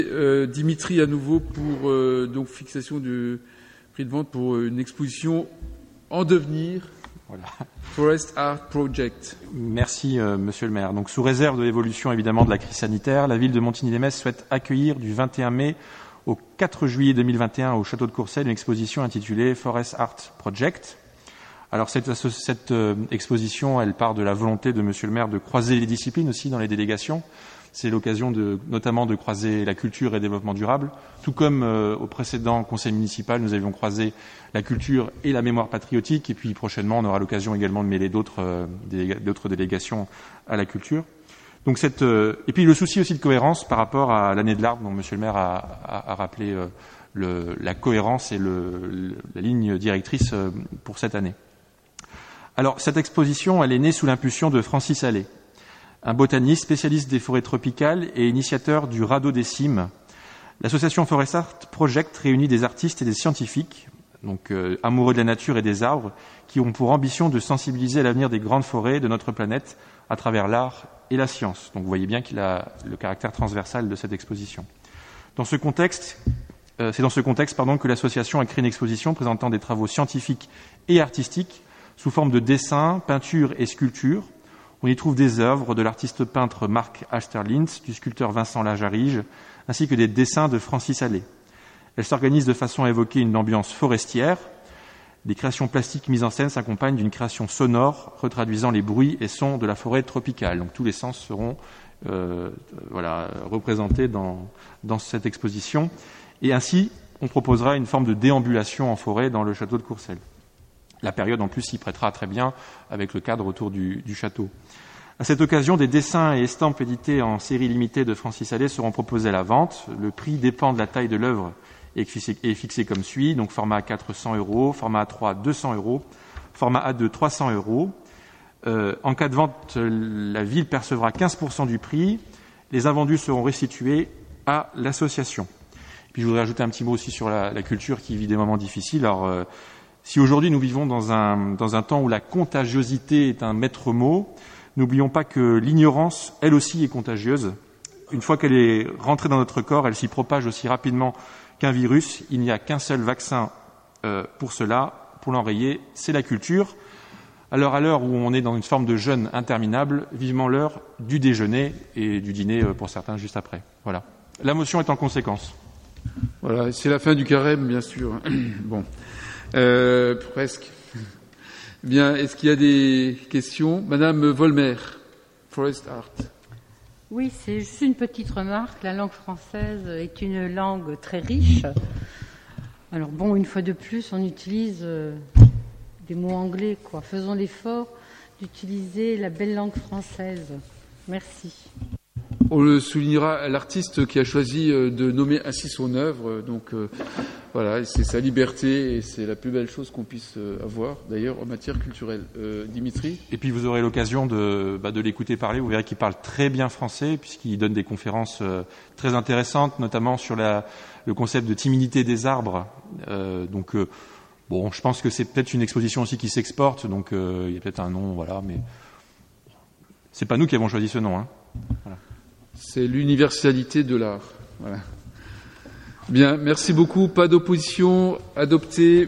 Dimitri, à nouveau, pour donc fixation du prix de vente pour une exposition en devenir. Voilà. Forest Art Project. Merci, monsieur le maire. Donc, sous réserve de l'évolution, évidemment, de la crise sanitaire, la ville de Montigny-lès-Metz souhaite accueillir du 21 mai au 4 juillet 2021 au château de Courcelles une exposition intitulée Forest Art Project. Alors, cette exposition, elle part de la volonté de monsieur le maire de croiser les disciplines aussi dans les délégations. C'est l'occasion notamment de croiser la culture et le développement durable. Tout comme au précédent conseil municipal, nous avions croisé la culture et la mémoire patriotique. Et puis prochainement, on aura l'occasion également de mêler d'autres délégations à la culture. Donc et puis le souci aussi de cohérence par rapport à l'année de l'arbre, dont monsieur le maire a rappelé la cohérence et la ligne directrice pour cette année. Alors, cette exposition, elle est née sous l'impulsion de Francis Allais, un botaniste spécialiste des forêts tropicales et initiateur du Radeau des Cimes. L'association Forest Art Project réunit des artistes et des scientifiques, donc amoureux de la nature et des arbres, qui ont pour ambition de sensibiliser à l'avenir des grandes forêts de notre planète à travers l'art et la science. Donc vous voyez bien qu'il a le caractère transversal de cette exposition. C'est dans ce contexte que l'association a créé une exposition présentant des travaux scientifiques et artistiques sous forme de dessins, peintures et sculptures. On y trouve des œuvres de l'artiste peintre Marc Alsterlins, du sculpteur Vincent Lajarige, ainsi que des dessins de Francis Allais. Elle s'organise de façon à évoquer une ambiance forestière. Les créations plastiques mises en scène s'accompagnent d'une création sonore retraduisant les bruits et sons de la forêt tropicale. Donc tous les sens seront représentés dans cette exposition. Et ainsi, on proposera une forme de déambulation en forêt dans le château de Courcelles. La période, en plus, s'y prêtera très bien avec le cadre autour du château. À cette occasion, des dessins et estampes édités en série limitée de Francis Allais seront proposés à la vente. Le prix dépend de la taille de l'œuvre et est fixé comme suit. Donc, format A4, 100 €, format A3, 200 €, format A2, 300 €. En cas de vente, la ville percevra 15% du prix. Les invendus seront restitués à l'association. Puis, je voudrais ajouter un petit mot aussi sur la culture qui vit des moments difficiles. Alors, si aujourd'hui nous vivons dans un temps où la contagiosité est un maître mot, n'oublions pas que l'ignorance, elle aussi, est contagieuse. Une fois qu'elle est rentrée dans notre corps, elle s'y propage aussi rapidement qu'un virus. Il n'y a qu'un seul vaccin pour cela, pour l'enrayer, c'est la culture. Alors, à l'heure où on est dans une forme de jeûne interminable, vivement l'heure du déjeuner et du dîner pour certains juste après. Voilà. La motion est en conséquence. Voilà, c'est la fin du carême, bien sûr. Bon. Presque. Bien, est-ce qu'il y a des questions? Madame Volmer, Forest Art. Oui, c'est juste une petite remarque. La langue française est une langue très riche. Alors bon, une fois de plus, on utilise des mots anglais, quoi. Faisons l'effort d'utiliser la belle langue française. Merci. On le soulignera, l'artiste qui a choisi de nommer ainsi son œuvre. Donc voilà, c'est sa liberté et c'est la plus belle chose qu'on puisse avoir, d'ailleurs, en matière culturelle. Dimitri? Et puis vous aurez l'occasion de l'écouter parler. Vous verrez qu'il parle très bien français puisqu'il donne des conférences très intéressantes, notamment sur le concept de timidité des arbres. Bon, je pense que c'est peut-être une exposition aussi qui s'exporte, donc il y a peut-être un nom, voilà, mais c'est pas nous qui avons choisi ce nom, hein. Voilà. C'est l'universalité de l'art. Voilà. Bien, merci beaucoup. Pas d'opposition. Adopté.